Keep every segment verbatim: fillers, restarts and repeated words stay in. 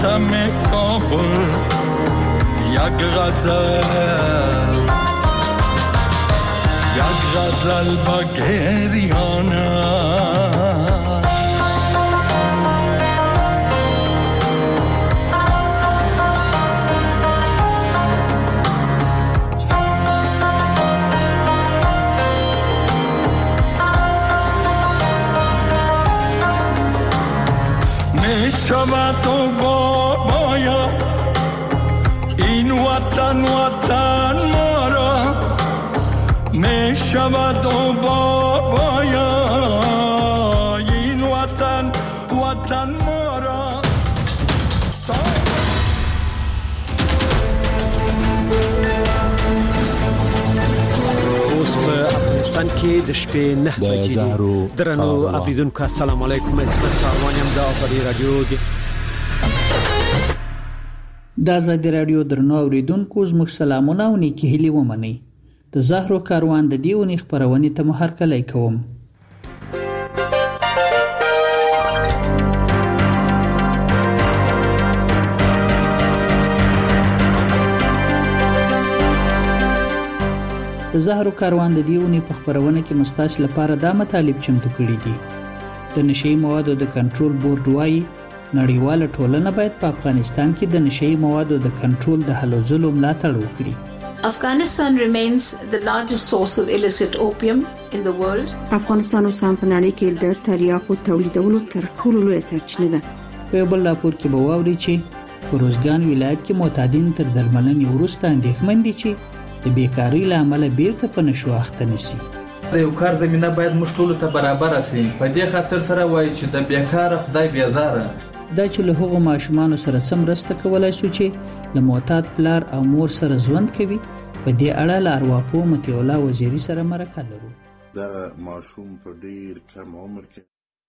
ماتم کابل یک غزل یک غزل با گریانم شود تو بابایا این وطن وطن ما را می شود تو بابایا این وطن وطن ما را اوس په افغانستان کې د شپې نه بجې درنو اوریدونکو السلام علیکم اسمت ساروانیم د ازادي رادیو د ازادي رادیو درنو اوریدونکو زموږ سلامونه او نیکی هیلې ومنئ. د زهرو کاروان د دې اونۍ خپرونې ته مو هرکلی کوم. د زهرو کاروان د دې اونۍ په خپرونه کې مستاس لپاره دا مطالب چمتو کړي دي. د نشئی موادو د کنټرول بورډ وايي نړیواله ټولنه باید په افغانستان کې د نشئی موادو د کنټرول د هلو ځلو ملاتړ وکړي. Afghanistan remains the largest source of illicit opium in the world. افغانستان اوس هم په نړۍ کې د تریاکو تولیدولو تر ټولو لویه سرچینه ده. په یو بل راپور کې به واورئ چې په روزګان ولایت کې معتادین تر درملنې وروسته اندېښمن دي چې د بیکارۍ له امله بیرته په نشو اخته نشي. د یو کار زمينه باید موږ ټول ته برابر شي. په دې خاطر سره وایي چې د بیکار خدای بیزاره دا چې له هغو ماشومانو سره سم مرسته کولای شو چې له معتاد پلار او مور سره ژوند کوي. په دې اړه له ارواپوه مطیع الله وزیري سره مرکه لرو. دا ماشوم په ډیر کم عمر کې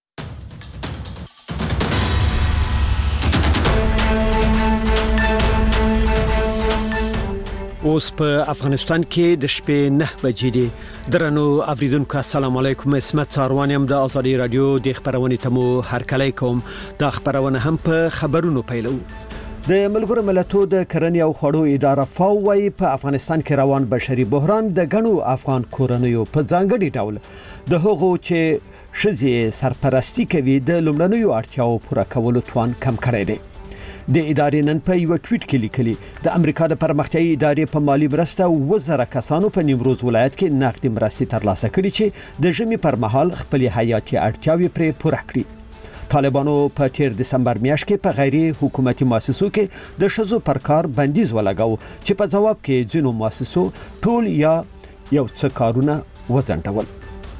اوس په افغانستان کې د شپې نه بجې دي. درنو اوریدونکو السلام علیکم اسمت ساروانیم د ازادي رادیو د خبرونې ته مو هرکلی کوم. دا خبرونه هم په خبرونو پیلو. د ملګرو ملتونو د کرنې او خوړو اداره فاو وايي په افغانستان کې روان بشري بحران د غنو افغان کورنیو په ځانګړي ډول د هغو چې شذې سرپرستی کوي د لومړنیو اړتیاو پوره کولو توان کم کړی دی. د ادارې نن په یو ټویټ کې لیکلي د امریکا د پرمختیایي ادارې په مالی مرسته وزره کسانو په نیمروز ولایت کې نقدي مرستې ترلاسه کړي چې د ژمي پر مهال خپل حیاتي اړتیاوې پرې پوره کړي. طالبانو په تیر دسمبر میاشت کې په غیر حکومتي مؤسسو کې د شذو پر کار بندیز ولګاو چې په جواب کې ځینو مؤسسو ټول یا یو څه کارونه وځنډول.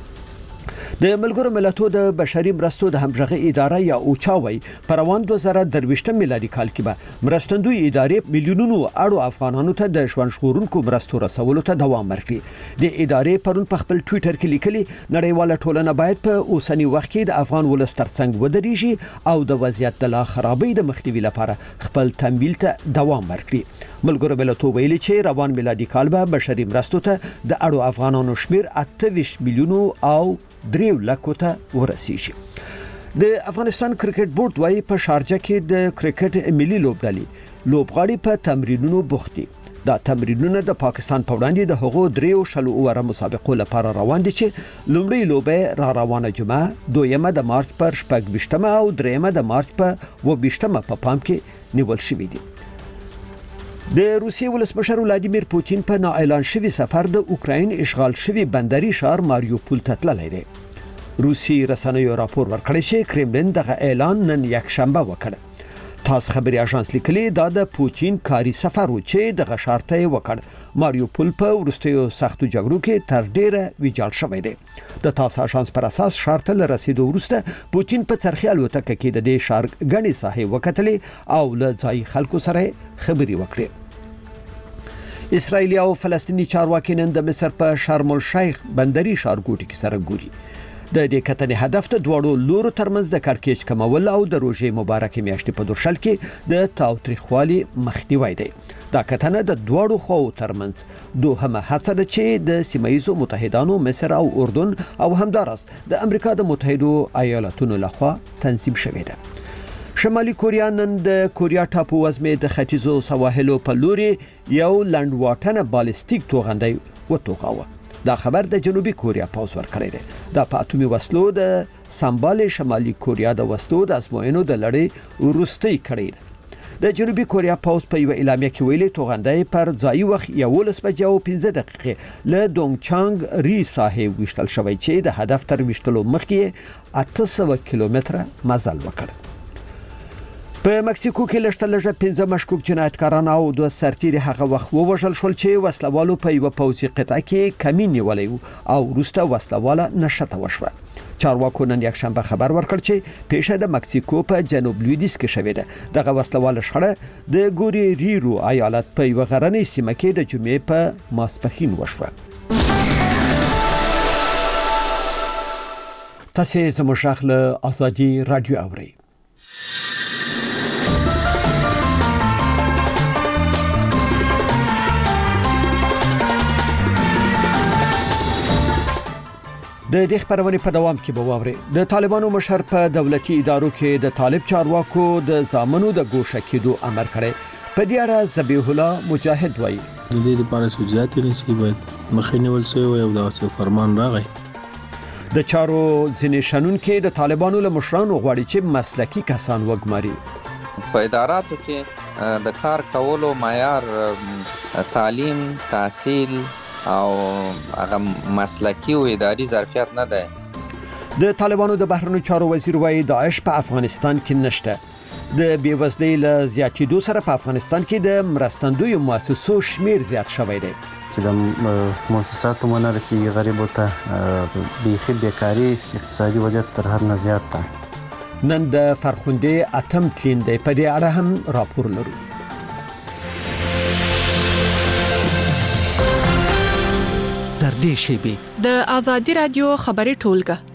د ملګرو ملتونو د بشري مرستو د همغږي اداره یا اوچاوي پر روان دوه زره درویشت میلادي کال کې به مرستندوی ادارې میلیونونو اړو افغانانو ته د ژوند ژغورونکو مرستو رسولو ته دوام ورکړي. د ادارې پرون په خپل ټویټر کې لیکلي نړیواله ټولنه باید په اوسنی وخت کې د افغان ولس ترڅنګ ودرېږي او د وضعیت د لا خرابۍ د مخنیوي لپاره خپل تمویل ته دوام ورکړي. ملګرو ملتونو ویلي چې روان میلادي کال به بشري مرستو ته د اړو افغانانو شمیر اته ویشت میلیونو او دریو لکو ته ورسیږي. د افغانستان کرکټ بورډ وايي په شارجه کې د کرکټ ملي لوبډلې لوبغاړي په تمرینونو بوخت دي. دا تمرینونه د پاکستان په وړاندې د هغو دریو شلو اوره مسابقو لپاره روان دي چې لومړی لوبه را روانه جمعه دویمه د مارچ پر شپږ ویشتمه او دریمه د مارچ په اووه ویشتمه په پام کې نیول شوې دي. د روسیې ولسمشر ولادیمیر پوتین په نااعلان شوی سفر د اوکراین اشغال شوی بندري شهر ماریوپول ته تللی دی. روسي رسنیو راپور ورکړی چې کرملین دغه اعلان نن یک شنبه وکړ. تاس خبري اژانس لیکلي دا د پوتین کاری سفر و چې دغه شهر ته وکړ. ماریوپول په ورستیو سختو جګړو کې تر ډیره ویجاړ شوی دی. د تاس اژانس پر اساس شهر ته رسیدو وروسته پوتین په څرخي الوتکه کې د دې شهر غني ساحې وکتلې او له ځای خلکو سره خبري وکړي. اسرائیل او فلسطینی چارواکي نن د مصر په شرم الشیخ بندري ښارګوټي کې سره ګوري. د دې کتنې هدف د دوړو لورو ترمنځ د کړکېچ کمول او د روژې مبارکې میاشتې په درشل کې د تاوتریخوالي مخنیوی دی. دا کتنه د دوړو خو ترمنځ دوهمه هڅه ده چې د سیمایي متحدانو مصر او اردن او همدارس د امریکا د متحدو ایالاتونو لخوا تنظیم شوې ده. شمالي کوریا نن د کوریا ټاپو وزمې د ختیځو سواحلو په لوري یو لنډ واټنه بالستیک توغندۍ وټوغاوه. دا خبر د جنوبي کوریا پوز ورکړی دی. دا په اتومي وسلو د سمبال شمالي کوریا د وسلو د ازموینو د لړۍ وروستۍ کړی دی. د جنوبي کوریا پوز په یو اعلامیه کې ویلي توغندۍ پر ځایي وخت یولس بجې او پنځه دقیقې له دونګچانګ ری ساحې وشتل شوی چې د هدف تر وشتلو مخکې اته سوه کیلومتره مزل وکړ. په مکسیکو کې لږ لږ پنځه مشکوک جنایتکاران او دوه سرتیري هغه وخت ووژل شول چې وسلوالو په یو پوځي قطعه کې کمین نیولې او وروسته وسلواله نشته وشوه. چارواکو نن یک شنبه خبر ورکړ چې پیښه د مکسیکو په جنوب لویدیځ کې شوې ده. دغه وسلواله شخړه د ګوریریرو ایالت په یو غرنۍ سیمه کې د جمعې په ماسپښین وشوه. تاسو زموږ غږ له ازادي رادیو اورئ. د دې خبرونې په دوام کې به واوري د طالبانو مشر په دولتي ادارو کې د طالب چارواکو د ځامنو د ګوښه کېدو امر کړی. په دې اړه ذبیح الله مجاهد وایي د دې لپاره سوجات نشي باید مخینول شوی او دا فرمان راغی. د چارو ځینې شنونکو د طالبانو له مشرانو غواړي چې مسلکي کسان وګماري. په اداراتو کې د کار کولو معیار تعلیم، تحصیل او هغه مسلکی او اداري ظرفیت نه ده. د طالبانو د بهرنیو چارو وزیر وایي داعش په افغانستان کې نشته. د بیوزلۍ له زیاتېدو سره په افغانستان کې د مرستندویو مؤسسو شمیر زیات شوی دی. چې د مؤسساتو منه رسیږي غریبو ته بیخي بیکاري اقتصادي وضعیت تر حد نه زیات ده. نن د فرخنده اتم تلین دی. په دې اړه هم راپور لرو. تر دې شیبې د ازادي رادیو خبري ټولګه.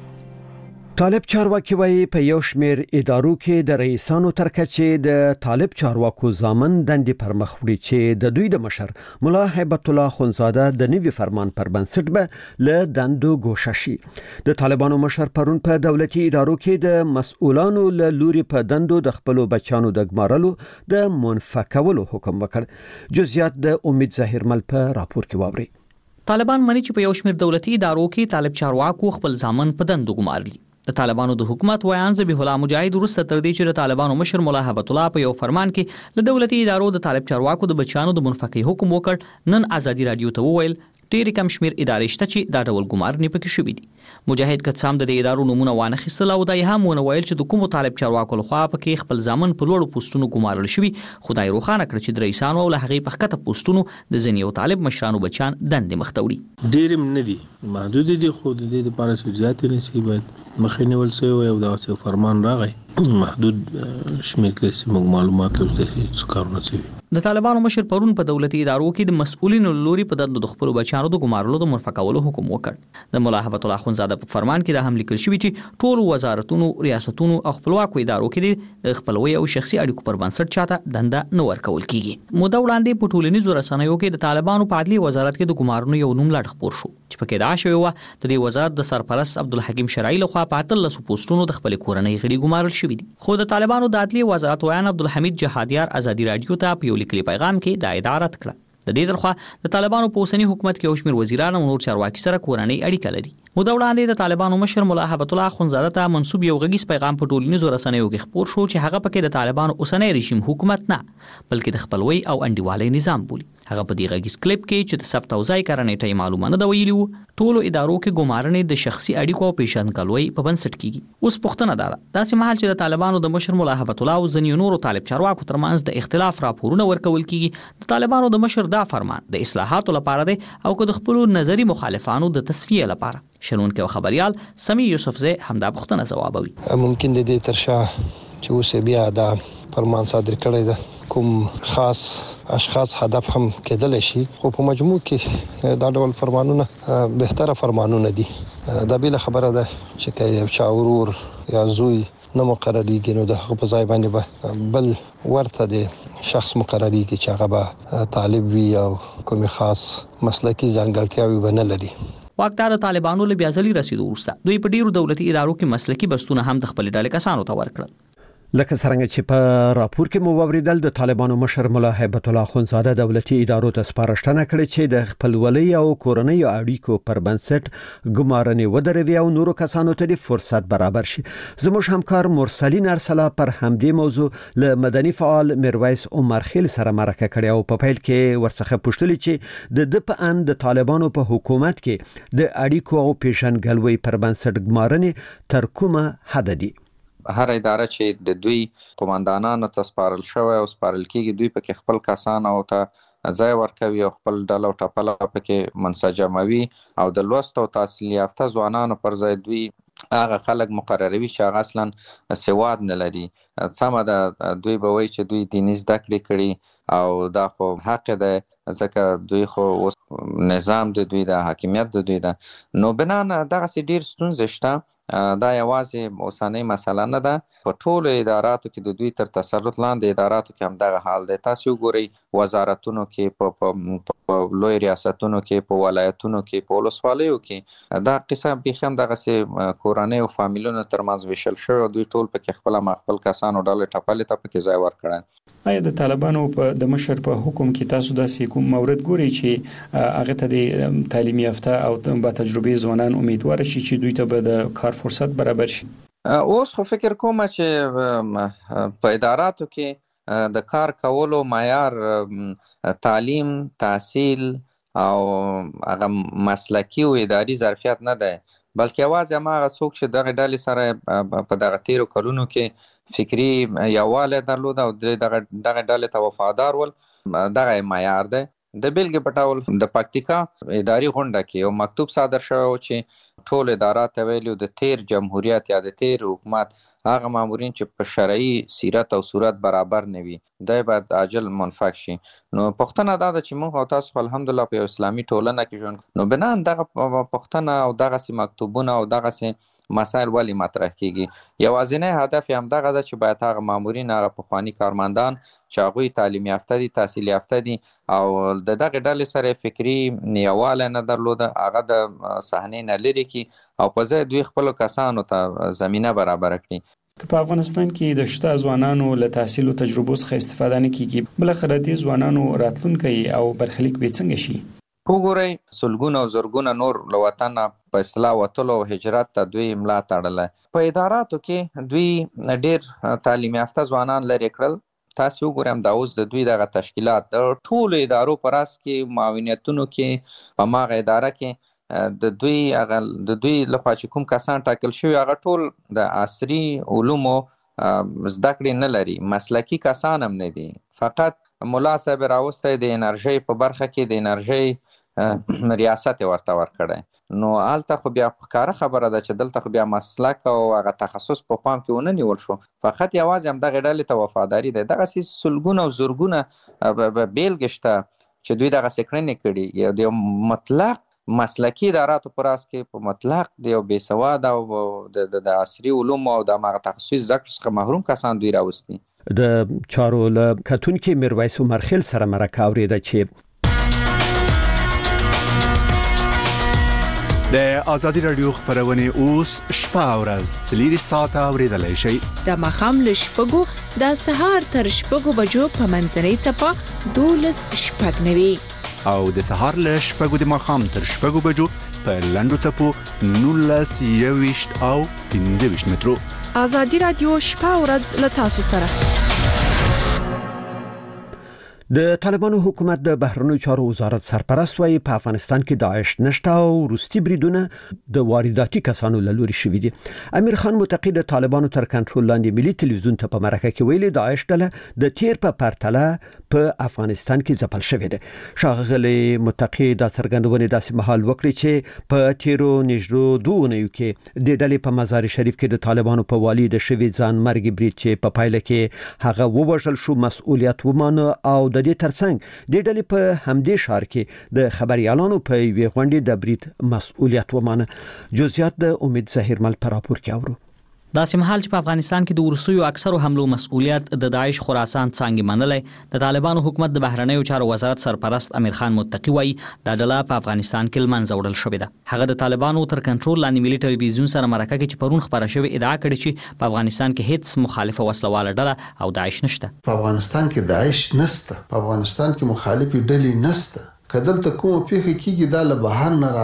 طالب چارواکي وایي په یو شمیر ادارو کې د رئیسانو ترکچې د طالب چارواکو ځامن دندې پر مخ وړي چې د دوی د مشر مولا هیبت الله خونزاده د نوي فرمان پر بنسټ به له دندو ګوښه شي. د طالبانو مشر پرون په دولتي ادارو کې د مسؤلانو له لوري په دندو د خپل بچانو د ګمارلو د منفکولو حکم وکړ. جزئیات د امید ظاهرمل په راپور کې واوري. طالبان مني چې په یو شمیر دولتي ادارو کې طالب چارواکو خپل ځامن په دندو ګمارلي. د طالبانو د حکومت ویان ذبیح الله مجاهد وروسته تر دې چې د طالبانو مشر مولا هیبت الله په یو فرمان کې له دولتي ادارو د طالب چارواکو د بچیانو د منفکۍ حکم وکړ، نن ازادي رادیو ته وویل ډېر کم شمیر ادارې شته چې دا ډول ګمارنې پکې شوې دي. مجاهد کڅام د ادارو نمونه وانه خستل او دا هم ونه ویل چې د کوم طالب چارواکو لخوا پکې خپل ځامن په لوړو پوسټونو ګمارل شوی. خدای روخانه کړ چې د رئیسانو او له هغې په ښکته پوسټونو د ځینې یو طالب مشرانو بچیان دندې مخ ته وړي. ډېر نه دي، محدود دي، خو د دې لپاره سوجات نشي باید مخینول شوی او دا فرمان راغی. محدود شمیر کې موږ معلومات لري چې کارونه کوي. د طالبانو مشر پرون په دولتي ادارو کې د مسؤلینو لوري په دندو د خپل بچیانو د ګمارلو د منفکولو حکم وکړ. د مولا هیبت الله خونزاده په فرمان کې د هم لیکل شوی چې ټول وزارتونو، ریاستونو او خپلواکو ادارو کې د خپلوي او شخصي اړیکو پر بنسټ چاته دنده نه ورکول کیږي. موده وړاندې په ټولنیزو رسنیو کې د طالبانو په عدلي وزارت کې د ګمارنو یو نوم لاړ خپور شو چې پکې دا شوی و د دې وزارت د سرپرست عبدالحکیم شرعي لخوا په اتلس پوسټونو د خپل کورنۍ غړي ګمارل شوی دي. خو د طالبانو د عدلي وزارت ویان عبدالحمید جهادیار ازادي رادیو ته په یو لیکلي پیغام کې دا اداره کړه. د دې درخوا د طالبانو په اوسنی حکومت کې یو شمیر وزیران او نور چارواکي سره کورنۍ اړیکه لري. موده وړاندې د طالبانو مشر مولا هیبت الله خونزاده ته منسوب یو غږیز پیغام په ټولنیزو رسنیو کې خپور شو چې هغه پکې د طالبانو اوسنی رژیم حکومت نه بلکې د خپلوي او انډیوالۍ نظام بولي. هغه په دې غږیز کلیپ کې چې د ثبت او ځای کارنې ټای معلومه نه دی ویلي وو ټولو ادارو کې ګمارنې د شخصي اړیکو او پیژندګلوۍ په بنسټ کیږي. اوس پوښتنه ده داسې مهال چې د طالبانو د مشر مولا هیبت الله او ځینې نورو طالب چارواکو ترمنځ د اختلاف راپورونه ورکول کیږي، د طالبانو د مشر دا فرمان د اصلاحاتو لپاره دی او که د خپل نظری مخالفانو د تصفیه لپاره. شنونکو او خبريال سمي یوسفزی همدا پوښتنه ځوابوي. ممکن د دې ترشا چې اوس بیا دا فرمان صادر کړی ده کوم خاص اشخاص هدف هم کېدل شي، خو په مجموع کې دا ډول فرمانونه بهتره فرمانونه دي. دا بیل خبره ده چې که یو چا ورور یا زوی نه مقرریږي نو د هغه په ځای باندې به بل ورته د شخص مقرریږي چې هغه به طالب وي او کوم خاص مسلکي ځانګړتیاوې به نه لري. واکدار طالبانو له بیا ځلې رسیدو وروسته دوی په ډیرو دولتي ادارو کې مسلکي بستونه هم د خپل ډلې کسانو ته ورکړل. لکه څنګه چې په راپور کې مو ووریدل د طالبانو مشر مولا هیبت الله اخوندزاده دولتي ادارو ته سپارښتنه کړې چې د خپلولۍ او کورنۍ اړیکو پر بنسټ ګمارنې ودروي او نورو کسانو ته د فرصت برابر شي. زموږ همکار مرسلین ارسلا پر همدې موضوع له مدني فعال میرویس عمر خیل سره مرکه کړې او په پیل کې ورڅخه پوښتلې چې د د په ان د طالبانو په حکومت کې د اړیکو او پیژنګلوي پر بنسټ ګمارنې تر کومه حد دي. هر اداره چې د دوی قوماندانانو ته سپارل شوی او سپارل کېږي دوی پکې خپل کسان او ته ځای ورکوي او خپل ډله او ټپله پکې منسجموي او د لوست او تحصیل یافته ځوانانو پر ځای دوی هغه خلک مقرروي چې هغه اصلا سواد نه لري. سمه ده دوی به وایي چې دوی دیني زده کړې کړي او دا خو حق ده ځکه دوی خو نظام د دوی د حاکمیت د دوی ده. نو بنان دغسې ډېر ستونزې شته. دا یوازې اوسنۍ مسله نه ده، په ټولو اداراتو کې د دوی تر تسلط لاندې اداراتو کې هم دغه حال دی. تاسو وګورئ وزارتونو کې، په لوی ریاستونو کې، په ولایتونو کې، په ولسوالیو کې دا قصه بیخي هم دغسې کورنۍ او فامیلونو ترمنځ ویشل شوی او دوی ټول پکې خپله ما خپل کسانو ډلې ټپلې ته پکې ځای ورکړی. آیا د طالبانو په د مشر په حکم کې تاسو داسې کوم مورد ګورئ چې هغه ته د تعلیم یافته او با تجربه ځوانان امیدوار شي چې دوی ته به د کار فرصت برابر شي؟ اوس خو فکر کوم چې په اداراتو کې د کار کولو معیار تعلیم، تحصیل او هغه مسلکي او اداري ظرفیت نه دی، بلکې یوازې هماغه څوک چې دغه ډلې سره په دغه تیرو کلونو کې فکري یووالی درلود او دغه دغه ډلې ته وفادار ول، دغه معیار دی. د بیلګې په ډول د پکتیکا اداري غونډه کې یو مکتوب صادر شوی و چې ټول ادارات ته ویلي د تیر جمهوریت یا د تیر حکومت هغه مامورین چې په شرعي سیرت او صورت برابر نه وي دی باید عاجل منفک شي. نو پوښتنه دا ده چې موږ او تاسو الحمدلله په یو اسلامي ټولنه کې ژوند کوو، نو بنان دغه پوښتنه او دغسې مکتوبونه او دغسې مسایل ولې مطرح کیږي؟ یوازینی هدف یې همدغه ده چې باید هغه مامورین، هغه پخواني کارمندان چې هغوی تعلیم یافته دي، تحصیل یافته دي او د دغه ډلې سره فکري یووالی نه درلوده، هغه د صحنې نه لرې کړي او په ځای دوی خپلو کسانو ته زمینه برابره کړي. که په افغانستان کې د شته ځوانانو له تحصیل او تجربو څخه استفاده نه کیږي، بلخره دې ځوانانو راتلونکی او برخلیک به څنګه شي؟ وګورئ سلګونه او زرګونه نور له وطنه په اصلاح وتلو او هجرت ته دوی ملا تړله. په اداراتو کې دوی ډېر تعلیم یافته ځوانان لرې کړل. تاسو وګورئ همدا اوس د دوی دغه تشکیلات د ټولو ادارو په راس کې معاونیتونو کې په هماغه اداره کې د دوی هغه د دوی لخوا چې کوم کسان ټاکل شوي هغه ټول د عصري علومو زده کړې نه لري، مسلکي کسان هم نه دي. فقط مولا صاحب راوستی د انرژۍ په برخه کې د انرژۍ ریاست یې ورته ورکړی. نو هلته خو بیا ښکاره خبره ده چې دلته خو بیا مسلک او هغه تخصص په پام کې ونه نیول شو، فقط یوازې همدغې ډلې ته وفاداري ده. دغسې سلګونه او زرګونه بیلګې شته چې دوی دغسې کړنې کړي. د مطلق مسلکي اداراتو په راس کې په مطلق د یو بېسواده او د عصري علومو او د هماغه تخصصي زده کړو څخه محروم کسان دوی راوستي. د چارو له کتونکي میرویس عمر خیل سره مرکه اورېده چې د ازادي رادیو خبرونه اوس شپه او ورځ څلور ساعته اوریدلای شئ. د مخام له شپږو د سهار تر شپږو بجو په منځنۍ څپه دولس شپږ نوي او د سهار له شپږو د مخام تر شپږو بجو په لنډو څپو نولس یويشت او پنځه ویشت مترو. ازادي رادیو شپه او ورځ له تاسو سره. د طالبانو حکومت د بهرنیو چارو وزارت سرپرست وايي په افغانستان کې داعش نشته او روسي بریدونه د وارداتي کسانو له لوري شوي دي. امیر خان متقی د طالبانو تر کنټرول لاندې ملي ټلویزیون ته په مرکه کې ویلي داعش ډله د تیر په پرتله په افغانستان کې ځپل شوې ده. ښاغلي متقی دا څرګندونه داسې مهال وکړي چې په تیرو نږدې دوه اونیو کې د ډلې په مزار شریف کې د طالبانو په والي د شوي ځان مرګ برید چې په پایله کې هغه ووژل شو مسؤلیت ومانه او د دې ترڅنګ د ډلې په همدې شهر کې د خبريالانو په وی غونډې د برید مسؤلیت ومانه. جزئیات د امید ظاهرمل پر راپور کې اورو. دا سمحال چې په افغانستان کې د ورستیو اکثرو حملو مسؤلیت د داعش خراسان څنګه منلې د طالبانو حکومت د بهرنیو چارو وزارت سرپرست امیر خان متقی وایي دا ډله په افغانستان کې لمنځه وړل شوې ده. هغه د طالبانو تر کنټرول لاندې ملي ټلویزیون سره مرکه کې چې پرون خبره شوې ادعا کړې چې په افغانستان کې هیڅ مخالفه وسلواله ډله او داعش نشته. په افغانستان کې داعش نشته، په افغانستان کې مخالفې ډلې نشته. کدلته کومه پیښه کیږي دا له بهر نه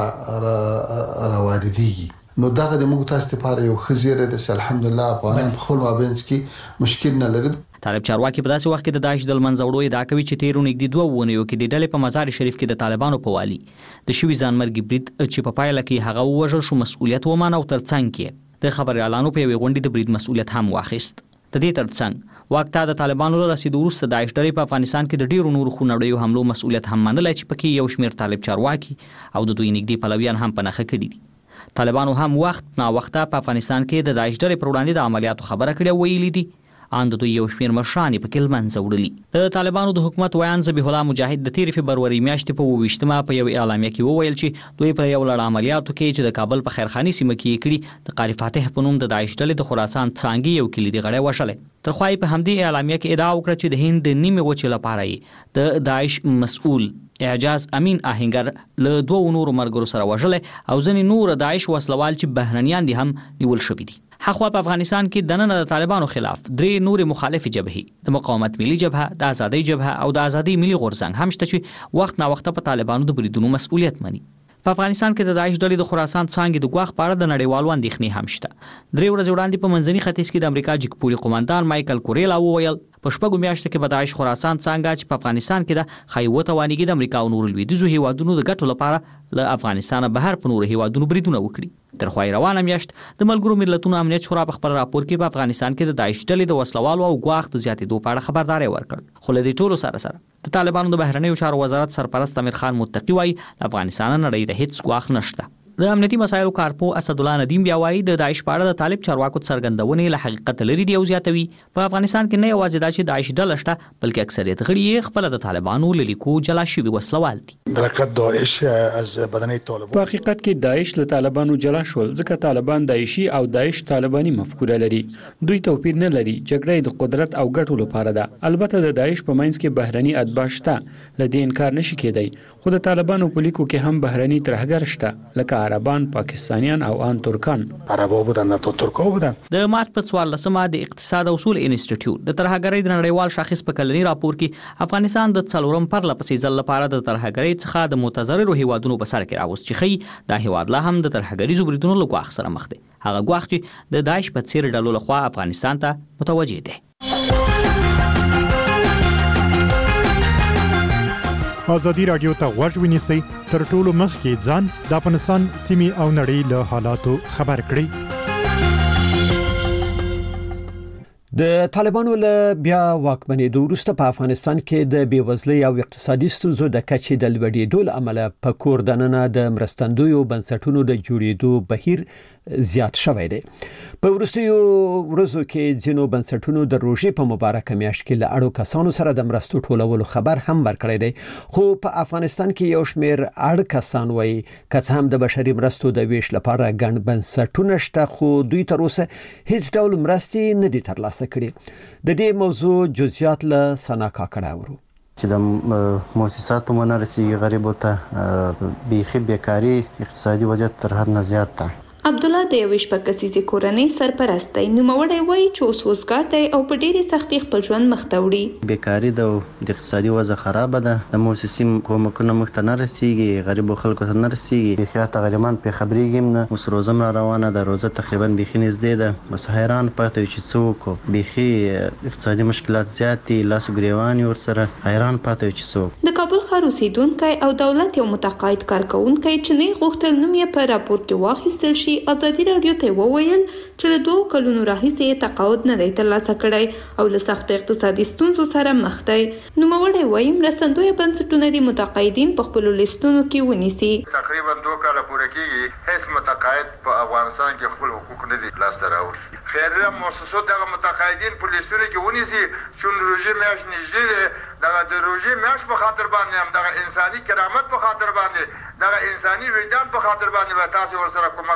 را راواردېږي. نو دغه د موږ تاسو لپاره یو خزیره د الحمدلله افغانان په خپل مابینځ کې مشکل نه لري. طالب چارواکي په داسې وخت کې د داعش د لمنځه وړو ادعا کوي چې تیرو نږدې دوه ونیو کې د ډلې په مزار شریف کې د طالبانو په والي د شوي ځانمرګي برید چې په پایله کې هغه ووژل شو مسؤلیت ومانه او ترڅنګ کې د خبري اعلانو په یوې غونډې د برید مسؤلیت هم واخیست. د دې ترڅنګ وخت د طالبانو له رسیدو وروسته داعش ډلې په افغانستان کې د ډیرو نورو خونړیو حملو مسؤلیت هم منلای چې پکې یو شمېر طالب چارواکي او د دوی نږدې پلویان هم په نښه کړي دي. طالبانو هم وخت نا وخته په افغانستان کې د داعش ډلې پر وړاندې د عملیاتو خبره کړې ویلي دي ان د دوی یو شمېر مشران په کې لمنځه وړلي. د طالبانو د حکومت ویان ذبیح الله مجاهد د تیر فبروري میاشتې په اوویشتمه په یو اعلامیه کې وویل چې دوی پر یو لړ عملیاتو کې چې د کابل په خیرخاني سیمه کې کړي د قاری فاتح په نوم د داعش ډلې د خراسان څنګه یو کلیدي غړی وشلې. تر خوای په همدې اعلامیه کې ادعا وکړه چې د هند د نیمه وچې لپاره د داعش مسؤل اعجاز امین آهنګر له دوه نورو مرګرو سره وژلې او ځینې نور داعش وسلوال چې بهرنیان دي هم نیول شوي دي. حقوا په افغانستان کې د نن د طالبانو خلاف درې نور مخالفې جبهې د مقاومت ملي جبهه، د ازادۍ جبهه او د ازادۍ ملي غورځنګ هم شته چې وخت نا وخت په طالبانو د بریدونو مسؤلیت مني. په افغانستان کې د داعش ډلې د خراسان څنګه د ګواښ په اړه د نړیوالو اندېښنې هم شته. درې ورځې وړاندې په منځني ختیځ کې د امریکا جګپوري قومندان مایکل کوریلا وویل په شپږو میاشتو کې به داعش خراسان څنګه چې په افغانستان کې د خیوه توانېږي د امریکا او نورو لویدیځو هیوادونو د ګټو لپاره له افغانستانه بهر په نورو هیوادونو بریدونه وکړي. تر خوای روانه میاشت د ملګرو ملتونو امنیت شورا په خبر راپور کې په افغانستان کې د داعش ډلې د وسلوالو او ګواښ د زیاتېدو په اړه خبرداري ورکړ. خو له دې ټولو سره سره د طالبانو د بهرنیو چارو وزارت سرپرست امیر خان متقی وایي د افغانستان نړۍ د هیڅ ګواښ نشته. د امنیتي مسایلو کارپو اسد الله ندیم بیا وایي د داعش په اړه د طالب چارواکو څرګندونې له حقیقت لري دی او زیاتوي په افغانستان کې نه یوازې دا چې داعش ډله شته بلکې اکثریت غړي یې خپل د طالبانو له لیکو جلا شوي وسلوال دي. درکت داعش از بدني طالبان په حقیقت کې داعش له طالبانو جلا شول ځکه طالبان داعشي او داعش طالباني مفکوره لري. دوی توپیر نه لري. جګړه د قدرت او ګټو لپاره ده. البته د داعش په منځ کې بهرني اتباع شته له دې انکار نشي کېدی. خو د طالبانو په لیکو کې هم بهرني ترهګر شته لکه عربان، پاکستان او ان ترکان. عربو بودن تو ترکو بودن. د مارچ په څوارلسمه د اقتصاد او اصول انسټیټیوټ د ترهګرۍ د نړیوال شاخص په کلنی راپور کې افغانستان د څلورم پرله پسې ځل لپاره د ترهګرۍ څخه د متضررو هیوادونو په سر کې راوست چې خي دا هیواد لا هم د ترهګریزو بریدونو له ګواښ سره مخ دی. هغه ګواښ چې د داعش په څیر ډلو لخوا افغانستان ته متوجه دی. ازادي رادیو ته غوږ ونیسئ تر ټولو مخکې ځان د افغانستان سیمې او نړۍ له حالاتو خبر کړئ. د طالبانو له بیا واکمنېدو وروسته په افغانستان کې د بېوزلۍ او اقتصادي ستونزو د کچې د لوړېدو له امله په کور دننه د مرستندویو بنسټونو د جوړېدو بهیر زیات شوی دی. په وروستیو ورځو کې ځینو بنسټونو د روژې په مبارکه میاشت کې له اړو کسانو سره د مرستو ټولولو خبر هم ورکړی دی. خو په افغانستان کې یو شمېر اړ کسان وایي که څه هم د بشري مرستو د ویش لپاره ګڼ بنسټونه شته خو دوی تر اوسه هیڅ ډول مرستې نه دي ترلاسه کړي. د دې موضوع جزئیات له ثنا کاکړه اورو. چې د مؤسساتو ونه رسیږي غریبو ته بیخي بیکاري اقتصادي وضعیت تر حد نه زیات ده. عبدالله د یوې شپږ کسیزې کورنۍ سرپرست دی. نوموړی وایي چې اوس وزګار دی او په ډېرې سختۍ خپل ژوند مخ ته وړي. بیکاري ده او د اقتصادي وضع خرابه ده. د مؤسسې کومکونه موږ ته نه رسیږي، غریبو خلکو ته نه رسیږي. بیخي حتی غریبان پرې خبرېږي هم نه. اوس روزه هم را روانه ده، روزه تقریبا بیخي نږدې ده. بس حیران پاتې یو چې څه وکړو. بیخي اقتصادي مشکلات زیات دي، لاس ګریوان یې ورسره. حیران پاتې یو چې څه وکړو. د کابل ښار اوسېدونکی او دولت یو متقاعد کارکوونکی چې نه غوښتل نوم یې په راپور کې واخیستل شي ازادي راډیو ته وویل چې له دوه کلونو راهیسې تقاعد نه دی ترلاسه کړی او له سخت اقتصادي ستونزو سره مخ دی. نوموړی وایي مرستندویه بنسټونه د متقاعدین په خپلو لیستونو کې ونیسي. تقریبا دوه کاله پوره کېږي هیڅ متقاعد په افغانستان کې خپل حقوق نه دي لاسته راوړي. خیریه مؤسسو دغه متقاعدین په لیستونو کې ونیسي چون روژې میاشت نږدې ده. دغه د روژې میاشت په خاطر باندې هم دغه انساني کرامت په خاطر باندې دغه انساني وجدان په خاطر باندې به تاسو ورسره کومک وکړئ.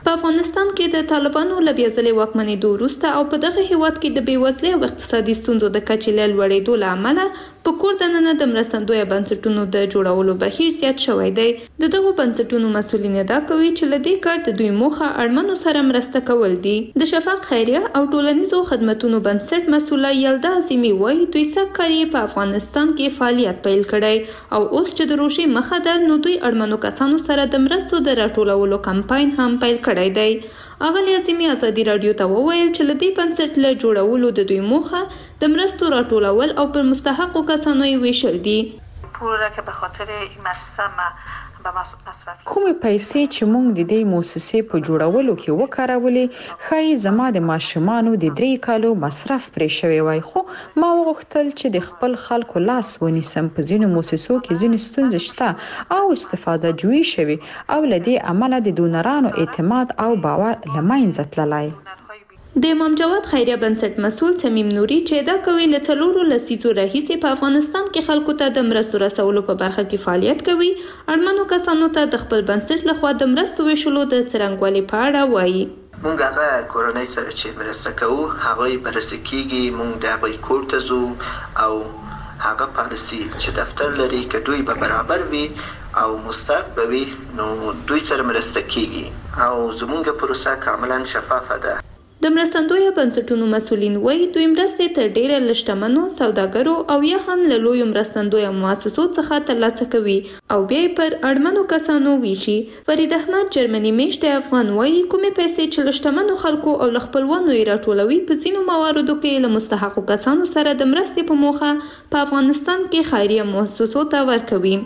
په افغانستان کې د طالبانو له بیا ځلې واکمنېدو وروسته او په دغه هیواد کې د بېوزلۍ او اقتصادي ستونزو د کچې له لوړېدو له امله په کور دننه د مرستندویه بنسټونو د جوړولو بهیر زیات شوی دی. د دغو بنسټونو مسؤلین ادعا کوي چې له دې کار د دوی موخه اړمنو سره مرسته کول دي. د شفاق خیریه او ټولنیزو خدمتونو بنسټ مسؤله یلدا عظیمي وایي دوی سږ کال یې په افغانستان کې فعالیت پیل کړی او اوس چې د روژې مخه ده نو دوی اړمنو کسانو سره د مرستو د راټولولو کمپاین هم پیل کړی دی. اغلی عظیمي ازادي رادیو ته وویل چې له دې بنسټ له جوړولو د دوی موخه د مرستو راټولول او پر مستحقو کسانو یې ویشل دي. پول را که به خاطر این مؤسسه کومې پیسې چې موږ د دې مؤسسې په جوړولو کې وکارولې ښایي زما د ماشومانو د درې کالو مصرف پرې شوی وای، خو ما وغوښتل چې د خپل خلکو لاس ونیسم. په ځینو مؤسسو کې ځینې ستونزې شته او استفاده جوړي شوي او له دې امله د ډونرانو اعتماد او باور له منځه تللی. د امام جواد خیریه بنسټ مسؤل سمیم نوري چې ادعا کوي له څلورو لسیزو راهیسې په افغانستان کې خلکو ته د مرستو رسولو په برخه کې فعالیت کوي، اړمنو کسانو ته د خپل بنسټ لخوا د مرستو ویشلو د څرنګوالي په اړه وایي. مونږ هغه کورنۍ سره چې مرسته کوو هغوی بررسي کیږي، مونږ د هغوی کور ته ځو او هغه پالیسي چې دفتر لري که دوی به برابر وي او مستحق به وي نو دوی سره مرسته کیږي او زمونږ پروسه کاملا شفافه ده. د مرستندویه بنسټونو مسؤلین وایي دوی مرستې تر ډیره له شتمنو سوداګرو او یا هم له لویو مرستندویه مؤسسو څخه ترلاسه کوي او بیا یې پر اړمنو کسانو ویشي. فرید احمد جرمني میشت افغان وایي کومې پیسې چې له شتمنو خلکو او له خپلوانو یې راټولوي په ځینو مواردو کې له مستحقو کسانو سره د مرستې په موخه په افغانستان کې خیریه مؤسسو ته ورکوي.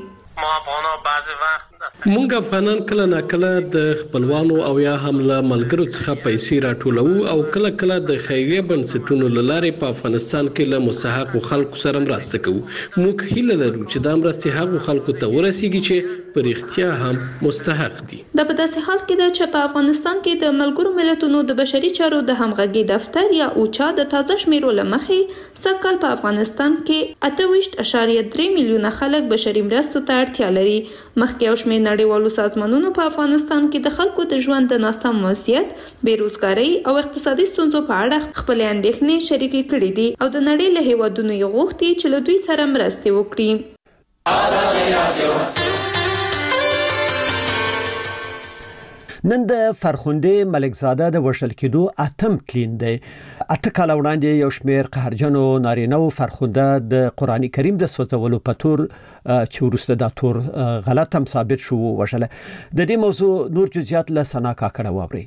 مونږ افغانان کله نا کله د خپلوانو او یا هم له ملګرو څخه پیسې راټولوو او کله کله د خیریه بنسټونو له لارې په افغانستان کې له مستحقو خلکو سره مرسته کوو. موږ هیله لرو چې دا مرستې هغو خلکو ته ورسیږي چې په رښتیا هم مستحق دي. دا په داسې حال کې ده چې په افغانستان کې د ملګرو ملتونو د بشري چارو د همغږي دفتر یا اوچا د تازه شمیرو له مخې سږ کال په افغانستان کې اته ویشت اعشاریه درې میلیونه خلک بشري مرستو ته اړتیا لري. مخکې او شمېر نړیوالو سازمانونو په افغانستان کې د خلکو د ژوند د ناسم وضعیت، بیروزګارۍ او اقتصادي ستونزو په اړه خپلې اندېښنې شریکې کړې دي او د نړۍ له هیوادونو یې غوښتي چې له دوی سره مرستې وکړي. نن د فرخنده ملکزاده د وشل کېدو اتم تلین دی. اته کال وړاندې یو شمېر قهرجنو نارینه و فرخنده د قرآن کریم د سوځولو په تور چې وروسته دا تور غلط هم ثابت شو وشله. د دې موضوع نور جزئیات له سنا کاکړه واوري.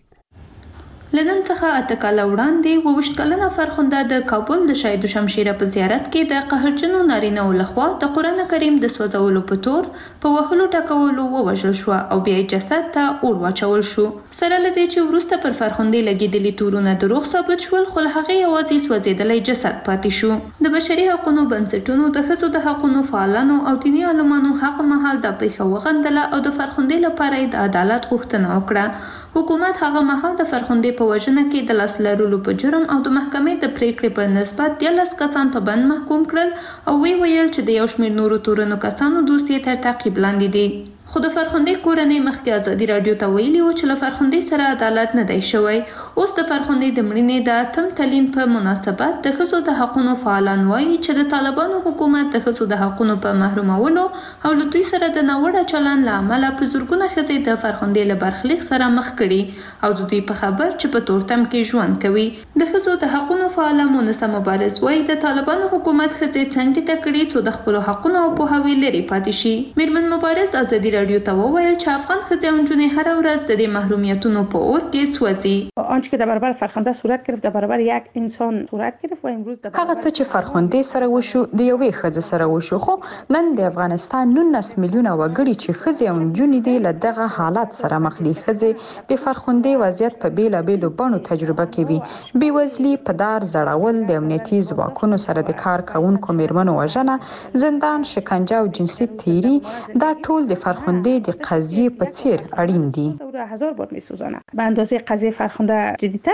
لنن څخه اته کاله وړاندې اوویشت کلنه فرخنده د کابل د شهید شمشیره په زیارت کې د قهرجنو نارینه و لخوا د قرآن کریم د سوځولو په تور په وهلو ټکولو ووژل شو او بیا جسد ته اور واچول شو. سره له دې چې وروسته پر فرخنده لګېدلي تورونه دروغ ثابت شول خو له هغې یوازې سوځېدلی جسد پاتې شو. د بشري حقوقو بنسټونو د ښځو د حقوقو فعالانو او دیني عالمانو هغه مهال د پیښه وغندله او د فرخنده لپاره د عدالت غوښتنه وکړه. حکومت هغه مهال د فرخنده په وژنه کې د لاس لرلو په جرم او د محکمې د پریکړې پر نسبت دیارلس کسان په بند محکوم کړل او وی ویل چې د یو شمېر نورو تورنو کسانو دوسیې تر تعقیب لاندې دي. خو د فرخنده کورنۍ مخکې ازادي رادیو ته ویلي و چې له فرخنده سره عدالت نه دی شوی. اوس د فرخنده د مړینې د اتم تلین په مناسبت د ښځو د حقوقو فعالان وایي چې د طالبانو حکومت د ښځو د حقوقو په محرومولو او له دوی سره د ناوړه چلند له امله په زرګونه ښځې د فرخنده له برخلیک سره مخ کړي او د دوی په خبر چې په تورتم کې ژوند کوي. د ښځو د حقوقو فعال مونثه مبارز وایي د طالبانو حکومت ښځې څنډې ته کړي څو د خپل حقوقو او پوهاوي لري پاتې شي. میرمن مبارز ازادي رادیو ته وویل چې افغان ښځې او نجونې هره ورځ د دې محرومیتونو په اور کې سوځي. آنچه که در برابر فرخنده صورت گرفت در برابر یک انسان صورت گرفت و امروز هغه څه چې فرخنده سره وشو د یوې ښځې سره وشو، خو نن د افغانستان نولس میلیونه وګړي چې ښځې او نجونې دي له دغه حالت سره مخ دي. ښځې د فرخنده وضعیت په بیلابیلو بڼو تجربه کوي. بېوزلي، په دار زړول، د امنیتي ځواکونو سره د کار کوونکو میرمنو وژنه، زندان، شکنجه او جنسي تیري، دا ټول د فرخنده د قضیه په څیر اړین دي. هزار بار میسوزانه به اندازه قضیه فرخنده جدی‌تر است.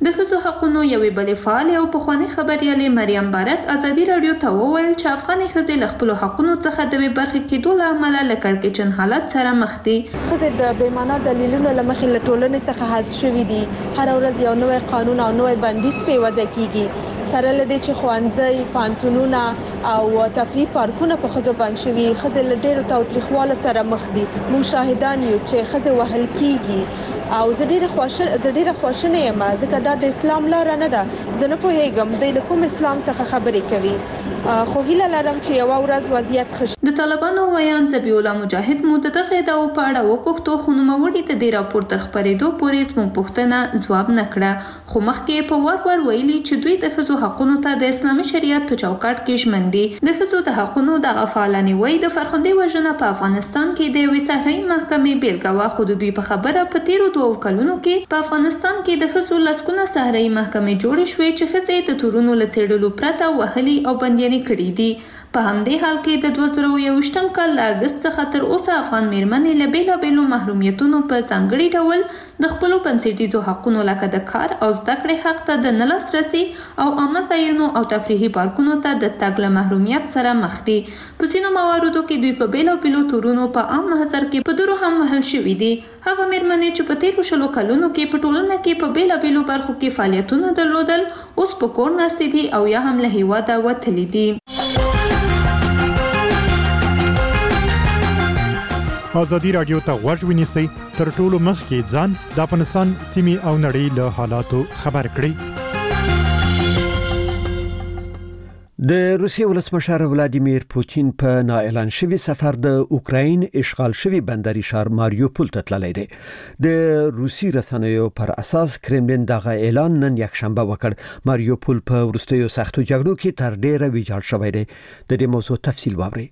د ښځو حقونو یوې بلې فعالې او پخوانۍ خبریالې مریم بارک ازادي راډیو ته وویل چې افغانې ښځې له خپلو حقونو څخه د بې برخې کېدو له امله له کړکېچن حالت سره مخ دي. ښځې د بې معنا دلیلونو له مخې له ټولنې څخه حذف شوي دي. هره ورځ یو نوی قانون او نوی بندیز پرې وضع کیږي. سره له دې چې ښوونځي، پوهنتونونه او تفریح پارکونه په ښځو بند شوي، ښځې له ډېرو تاوتریخوالو سره مخ دي. موږ شاهدان یو چې ښځې وهل کیږي او زه ډیره خوشاله زه ډیره خوشاله یم ځکه دا د اسلام لار نه ده. زه نه پوهیږم دوی د کوم اسلام څخه خبرې کوي، خو هیله لرم چې یو ورځ وضعیت ښه شي. د طالبانو ویان ذبیح الله مجاهد مو د دغه ادعاو په اړه وپوښتو، خو نوموړي د دې راپور تر خپرېدو پورې زموږ پوښتنه ځواب نه کړه، خو مخکې په وار وار ویلي چې دوی د ښځو حقونو ته د اسلامي شریعت په چوکاټ کې ژمن دي. د ښځو د حقونو دغه فعالانې وایي د فرخندې وژنه په افغانستان کې د یوې صحرایي محکمې بېلګه وه، خو د دوی په خبره په تیرو دوو کلونو کې په افغانستان کې د ښځو لسګونه صحرایي محکمې جوړې شوې چې ښځې د تورونو له څېړلو پرته وهلي او بندیانې کړي دي. په همدې حال کې د دوه زره یوویشتم کال له اګست څخه تر اوسه افغان میرمنې له بېلابېلو محرومیتونو په ځانګړي ډول د خپلو بنسټیزو حقونو لکه د کار او زده کړې حق ته د نه لاسرسي او عامه ځایونو او تفریحي پارکونو ته د تګ له محرومیت سره مخ دي. په ځینو مواردو کې دوی په بېلابېلو تورونو په عام محضر کې په دورو هم وهل شوي دي. هغه میرمنې چې په تیرو شلو کلونو کې په ټولنه کې په بېلابېلو برخو کې فعالیتونه درلودل اوس په کور ناستې دي او یا هم له هېواده وتلي دي. ازادي راډیو ته غوږ ونیسئ، تر ټولو مخکې ځان د افغانستان سیمې او نړۍ له حالاتو خبر کړئ. د روسیې ولسمشر ولادیمیر پوتین په نااعلان شوی سفر د اوکراین اشغال شوی بندري ښار ماریوپول ته تللی دی. د روسي رسنیو پر اساس کرملین دغه اعلان نن یکشنبه وکړ. ماریوپول په وروستیو سختو جګړو کې تر ډیره ویجاړ شوی دی. د دې موضوع تفصیل واورئ.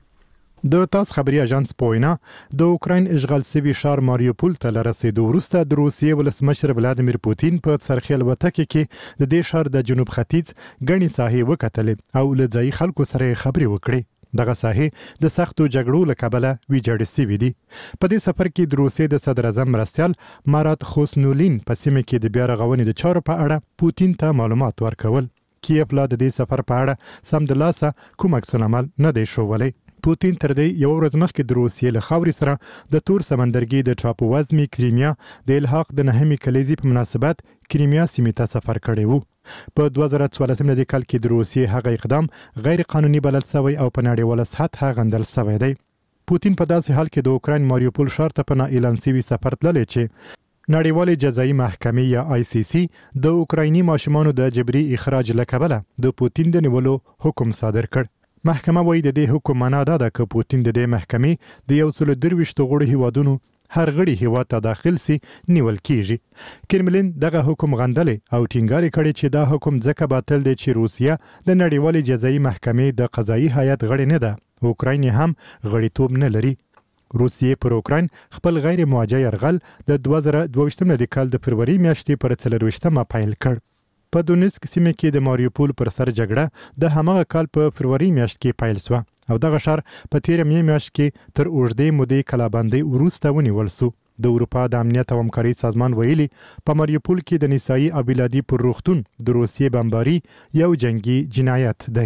د تاس خبري اژانس پوینا د اوکراین اشغال شوی ښار ماریوپول ته لرسېدو وروسته د روسیې ولسمشر ولادیمیر پوتین په څرخي الوتکه کې د دې ښار د جنوب ختیځ غني ساحې وکتلې او له ځایي خلکو سره خبرې وکړې. دغه ساحې د سختو جګړو له کبله ویجاړې شوې دي. په دې سفر کې د روسیې د صدر اعظم مرستیال مارات خوسنولین په سیمه کې د بیا رغونې د چارو په اړه پوتین ته معلومات ورکول. کیف لا د دې سفر په اړه سمدلاسه کوم عکس العمل نه دی ښوولی. پوتین تر دې یو ورځ مخکې د روسیې له خاورې سره د تور سمندرګي د ټاپووزمې کریمیا د الحاق د نهمې کلیزې په مناسبت کریمیا سیمې ته سفر کړی وو. په دوه زره څوارلسم کال کې د روسیې هغه اقدام غیر قانوني بلل شوی او په نړیواله سطحه غندل شوی دی. پوتین په داسې حال کې د اوکراین ماریوپول ښار ته په نااعلان شوي سفر تللی چې نړیوالې جزایي محکمې یا آی سی سی د اوکرایني ماشومانو د جبري اخراج له کبله د پوتین د نیولو حکم صادر کړ. محکمه وایي د دې حکم معنا دا ده چې پوتین د دې محکمې د یو سل درویشت غړو هیوادونو هر غړي هیواد ته داخل سي نیول کیږي. کرملین دغه حکم غندلی او ټینګار کړي چې دا حکم ځکه باطل دی چې روسیه د نړیوالې جزایي محکمې د قضایي هیئت غړی نه ده. اوکراین هم غړیتوب نه لري. روسیې پر اوکراین خپل غیر موجه یرغل د دوه زره دوه ویشتم کال د فروری میاشتې پر څلرویشتمه پیل کړ. په دونیسک سیمه کې د ماریوپول پر سر جګړه د همغه کال په فروری میاشت کې پیل شوه او دغه ښار په تیره می میاشت کې تر اوږدې مودې کلابندۍ وروسته ونیول شو. د اروپا د امنیت او همکارۍ سازمان ویلي په ماریوپول کې د نسایي او بلادي پر روغتون د روسیې بمباري یو جنگي جنایت دی.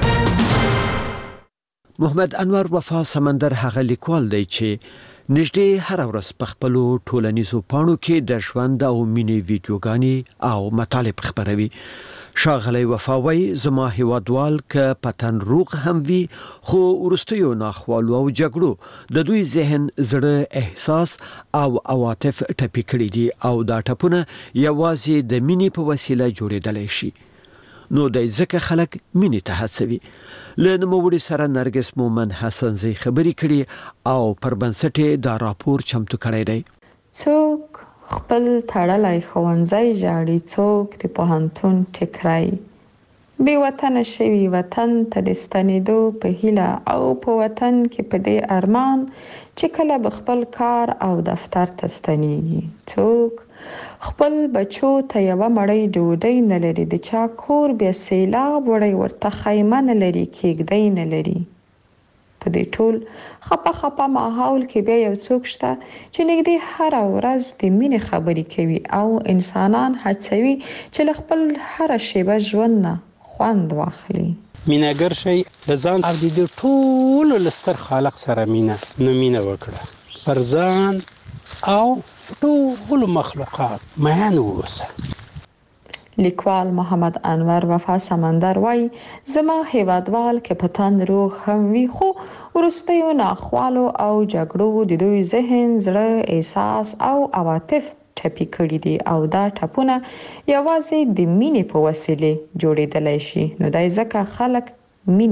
محمد انور وفا سمندر هغه لیکوال دی چې نږدې هر ورځ په خپلو ټولنیزو پاڼو کې د ژوند او مینې ویډیوګانې او مطالب خپروي. ښاغلی وفا وایي زما هیوادوال که په تن روغ هم وي خو وروستیو ناخوالو او جګړو د دوی ذهن، زړه، احساس او عواطف ټپي کړي دي او دا ټپونه یوازې د مینې په وسیله جوړېدلی شي. نو د ځکه خلک مینې ته هڅوي. له نوموړي سره نرګس مومن حسنزی خبرې کړي او پر بنسټ دا راپور چمتو کړی دی. څوک خپل تړلای ښوونځی ژاړي، څوک د پوهنتون ټیکری، بې وطنه شوي وطن ته د ستنېدو په هیله او په وطن کې په دې ارمان چې کله به خپل کار او دفتر ته ستنېږي. څوک خپل بچو ته یوه مړۍ ډوډۍ نه لري، د چا کور بیا سیلاب وړی ورته خیمه نه لري، کېږدۍ نه لري. په دې ټول خپه خپه ماحول کې بیا یو څوک شته چې نږدې هر ورځ د مینې خبرې کوي او انسانان هڅوي چې له خپل هر شیبه ژوند نه خوند واخلي. مینهګر شي لزان او د ټول لستر خالق سره مینه نو مینه وکړه پر ځان او ټول مخلوقات مهان ووسه. لیکوال محمد انور وفا سمندر وای زما هیوادوال کې پتان روغ هم وی خو ورستیو ناخوالو او جګړو د دوی ذهن زړه احساس او عواطف ټپي کړی دي او دا ټپونه یوازې د مینې په وسیله جوړېدلی شي. نو دای ځکه خلک مینه